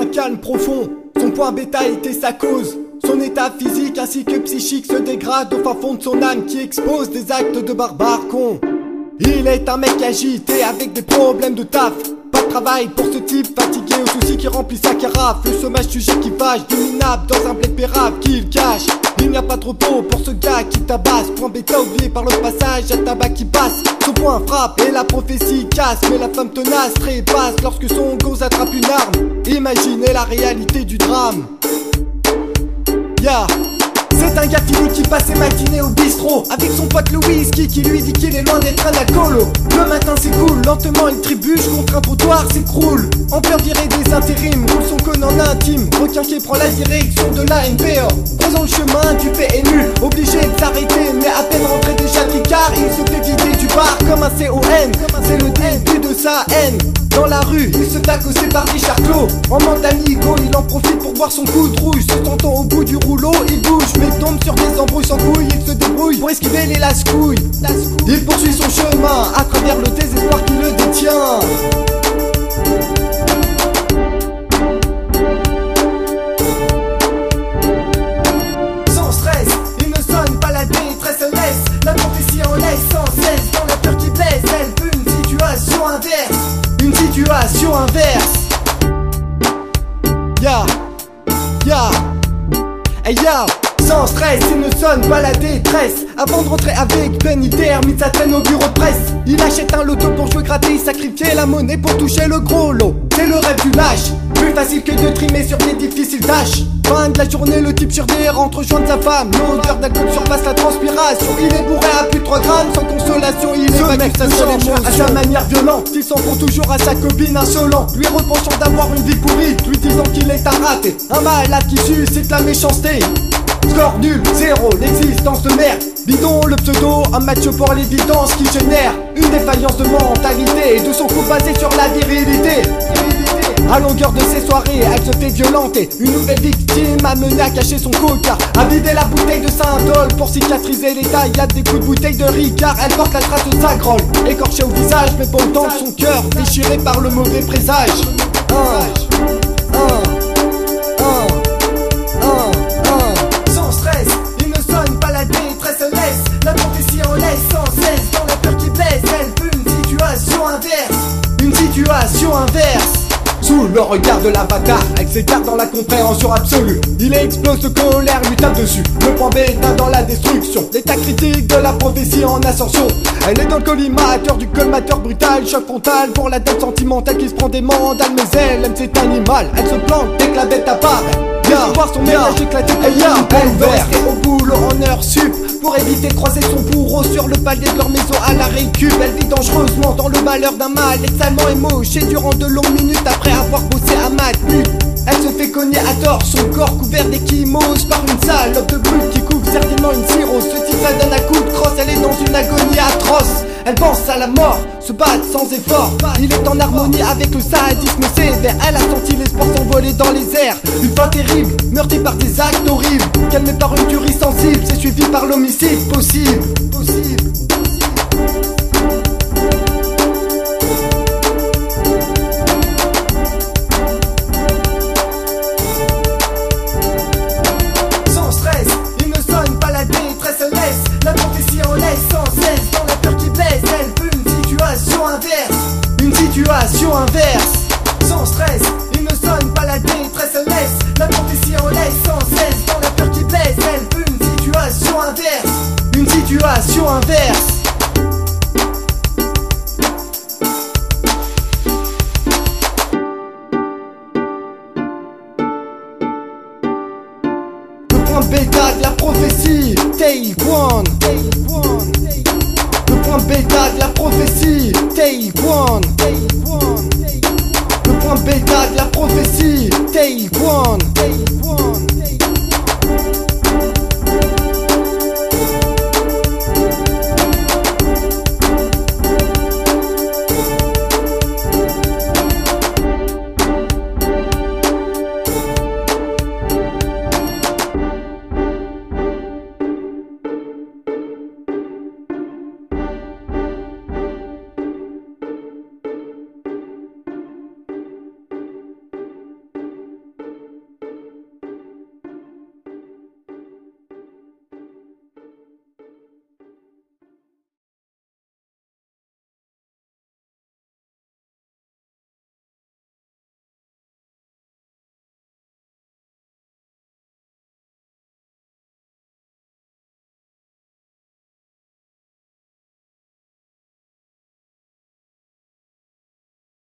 un calme profond. Son point bêta était sa cause. Son état physique ainsi que psychique se dégrade au fin fond de son âme qui expose des actes de barbare con. Il est un mec agité avec des problèmes de taf. Pas de travail pour ce type fatigué aux soucis qui remplit sa carafe. Le chômage sujet qui fâche, dominable dans un blé pérable qu'il cache. Il n'y a pas de repos pour ce gars qui tabasse. Point bêta oublié par le passage, à tabac qui passe. Son point frappe et la prophétie casse. Mais la femme tenace trépasse lorsque son gosse attrape une arme. Imaginez la réalité du drame. C'est un gars fini qui passe ses matinées au bistrot avec son pote le whisky qui lui dit qu'il est loin d'être un alcoolo. Le matin c'est cool, lentement il trébuche contre un trottoir s'écroule. En plein virée des intérims, roule son cône en intime. Requin qui prend la direction de la NPO. Croisant le chemin du PNU, obligé de s'arrêter. Mais à peine rentré déjà tricard, il se fait vider du bar comme un CON. C'est le début de sa haine. Dans la rue, il se fait accoster par Richard Clos. En manque d'amigo, il en profite pour boire son coup de rouge. Se sentant au bout du rouleau, il bouge mais tombe sur des embrouilles sans couilles. Il se débrouille pour esquiver les lascouilles. Il poursuit son chemin à travers le désespoir qui le détient. Sans stress, il ne sonne pas la détresse, elle laisse la prophétie en laisse sans cesse. Dans la peur qui blesse, elle veut une situation inverse. Une situation inverse. Hey yo, sans stress, il ne sonne pas la détresse. Avant de rentrer avec peine, il termine sa traîne au bureau de presse. Il achète un loto pour jouer gratter, sacrifier la monnaie pour toucher le gros lot. C'est le rêve du lâche, plus facile que de trimer sur des difficiles tâches. Fin de la journée, le type sur des rentre rejoindre sa femme. L'odeur d'alcool surpasse la transpiration. Il est bourré à plus de 3 grammes, sans consolation. Il évacue sa seule émotion à sa manière violente. Il s'en prend toujours à sa copine insolente, lui reprochant d'avoir une vie pourrie, lui disant qu'il est un raté, un malade qui suscite la méchanceté. Score nul, zéro, l'existence de merde. Bidon le pseudo, un match pour l'évidence qui génère une défaillance de mentalité, de son coup basé sur la virilité. À longueur de ses soirées, elle se fait violenter. Une nouvelle victime amenée à cacher son coca, à vider la bouteille de Saint-Dol pour cicatriser les taillades des coups de bouteille de Ricard. Elle porte la trace de sa grolle, écorchée au visage, mais pas autant son cœur déchiré par le mauvais présage. Sans stress, il ne sonne pas la détresse, elle laisse la prophétie en laisse sans cesse. Dans la peur qui blesse, elle veut une situation inverse. Une situation inverse. Sous le regard de l'avatar, elle s'écarte dans la compréhension absolue. Il explose de colère, lui tape dessus. Le point bêta dans la destruction. L'état critique de la prophétie en ascension. Elle est dans le collimateur du colmateur brutal. Choc frontal pour la dette sentimentale qui se prend des mandales. Mais elle aime cet animal, elle se plante dès que la bête apparaît. Viens voir son ménage éclaté comme elle veut rester au boulot en heure sup pour éviter de croiser son bourreau sur le palier de leur maison à la récup. Elle vit dangereusement dans le malheur d'un mal extrêmement émoché durant de longues minutes après avoir bossé à Matmut. Elle se fait cogner à tort, son corps couvert d'échymoses par une salope de brute qui couvre certainement une cirrhose. Ce type la donne à coups de crosse, elle est dans une agonie atroce. Elle pense à la mort, se battre sans effort. Il est en harmonie avec le sadisme sévère. Elle a senti l'espoir s'envoler dans les airs. Une fin terrible, meurtrie par des actes horribles. Calmée par une tuerie sensible, c'est suivi par l'homicide possible. Sans stress, il ne sonne pas la détresse, elle laisse la prophétie en laisse sans cesse. Dans la peur qui blesse, elle veut une situation inverse. Une situation inverse. Sans stress, il ne sonne pas la détresse, elle laisse la prophétie en laisse sans cesse. Dans la peur qui blesse, elle veut une situation inverse. Une situation inverse. Le point bêta de la prophétie, Taekwon. Le point bêta de la prophétie, Taekwon. Le point bêta de la prophétie, Taekwon.